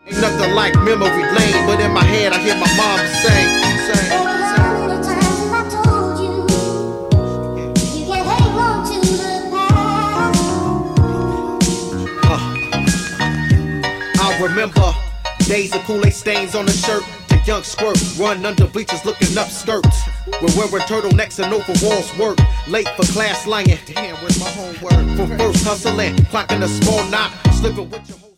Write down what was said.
Ain't nothing like memory lane, but in my head I hear my mom sing. I remember days of Kool-Aid stains on the shirt. The young squirt run under bleachers looking up skirts. We're wearing turtlenecks and overalls work. Late for class lying. Damn, where's my homework? From first hustling, clocking a small knot, slipping with your